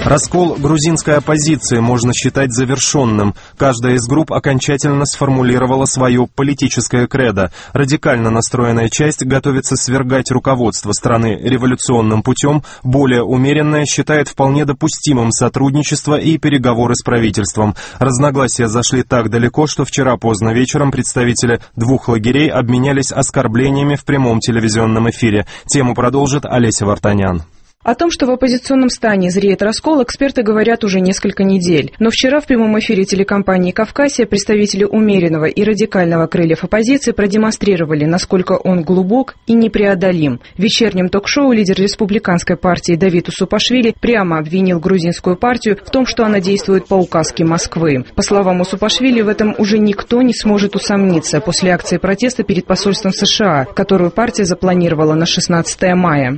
Раскол грузинской оппозиции можно считать завершенным. Каждая из групп окончательно сформулировала свое политическое кредо. Радикально настроенная часть готовится свергать руководство страны революционным путем, более умеренная считает вполне допустимым сотрудничество и переговоры с правительством. Разногласия зашли так далеко, что вчера поздно вечером представители двух лагерей обменялись оскорблениями в прямом телевизионном эфире. Тему продолжит Олеся Вартанян. О том, что в оппозиционном стане зреет раскол, эксперты говорят уже несколько недель. Но вчера в прямом эфире телекомпании «Кавказия» представители умеренного и радикального крыльев оппозиции продемонстрировали, насколько он глубок и непреодолим. В вечернем ток-шоу лидер республиканской партии Давид Усупашвили прямо обвинил грузинскую партию в том, что она действует по указке Москвы. По словам Усупашвили, в этом уже никто не сможет усомниться после акции протеста перед посольством США, которую партия запланировала на 16 мая.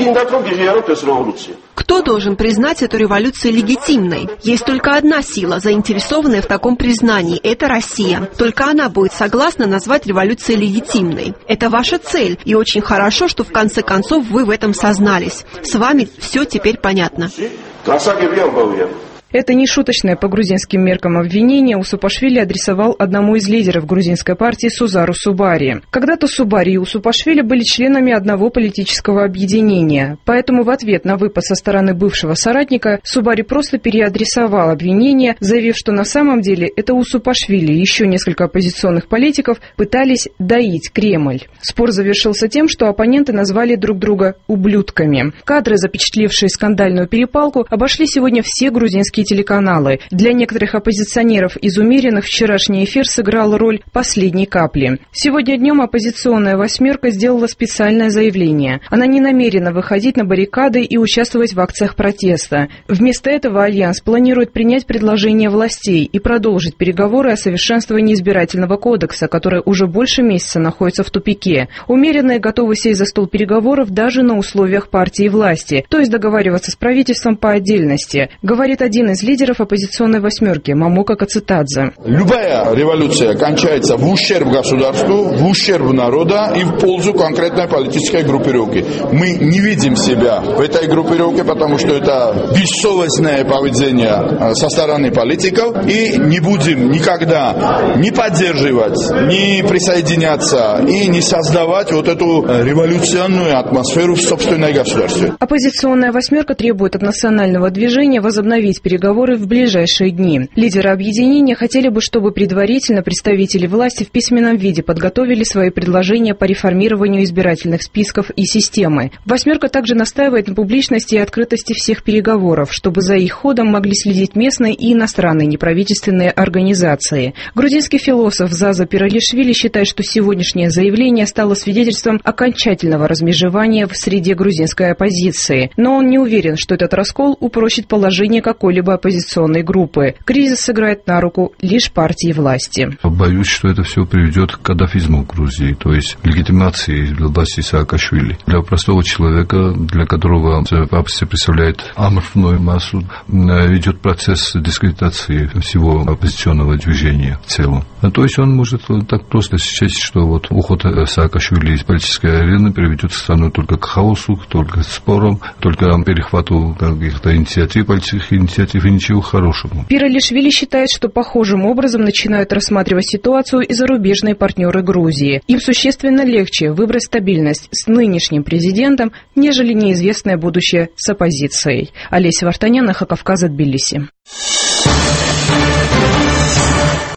Кто должен признать эту революцию легитимной? Есть только одна сила, заинтересованная в таком признании – это Россия. Только она будет согласна назвать революцию легитимной. Это ваша цель, и очень хорошо, что в конце концов вы в этом сознались. С вами все теперь понятно. Это нешуточное по грузинским меркам обвинение Усупашвили адресовал одному из лидеров грузинской партии Сузару Субари. Когда-то Субари и Усупашвили были членами одного политического объединения, поэтому в ответ на выпад со стороны бывшего соратника Субари просто переадресовал обвинение, заявив, что на самом деле это Усупашвили и еще несколько оппозиционных политиков пытались доить Кремль. Спор завершился тем, что оппоненты назвали друг друга ублюдками. Кадры, запечатлевшие скандальную перепалку, обошли сегодня все грузинские телеканалы. Для некоторых оппозиционеров из умеренных вчерашний эфир сыграл роль последней капли. Сегодня днем оппозиционная «восьмерка» сделала специальное заявление. Она не намерена выходить на баррикады и участвовать в акциях протеста. Вместо этого Альянс планирует принять предложение властей и продолжить переговоры о совершенствовании избирательного кодекса, который уже больше месяца находится в тупике. Умеренные готовы сесть за стол переговоров даже на условиях партии власти, то есть договариваться с правительством по отдельности, говорит один из лидеров оппозиционной «восьмерки» Мамока Кацитадзе. Любая революция кончается в ущерб государству, в ущерб народа и в пользу конкретной политической группировки. Мы не видим себя в этой группировке, потому что это бессовестное поведение со стороны политиков, и не будем никогда не поддерживать, не присоединяться и не создавать вот эту революционную атмосферу в собственной государстве. Оппозиционная «восьмерка» требует от национального движения возобновить переговоры в ближайшие дни. Лидеры объединения хотели бы, чтобы предварительно представители власти в письменном виде подготовили свои предложения по реформированию избирательных списков и системы. «Восьмерка» также настаивает на публичности и открытости всех переговоров, чтобы за их ходом могли следить местные и иностранные неправительственные организации. Грузинский философ Заза Пиралишвили считает, что сегодняшнее заявление стало свидетельством окончательного размежевания в среде грузинской оппозиции. Но он не уверен, что этот раскол упрочит положение какой-либо оппозиционной группы. Кризис сыграет на руку лишь партии власти. Боюсь, что это все приведет к каддафизму в Грузии, то есть легитимации власти Саакашвили. Для простого человека, для которого оппозиция представляет аморфную массу, идет процесс дискредитации всего оппозиционного движения в целом. То есть он может так просто счесть, что вот уход Саакашвили из политической арены приведет страну только к хаосу, только к спорам, только к перехвату каких-то инициатив, политических инициатив и ничего хорошего. Пиралишвили считает, что похожим образом начинают рассматривать ситуацию и зарубежные партнеры Грузии. Им существенно легче выбрать стабильность с нынешним президентом, нежели неизвестное будущее с оппозицией. Олеся Вартанян, Эхо Кавказа, Тбилиси.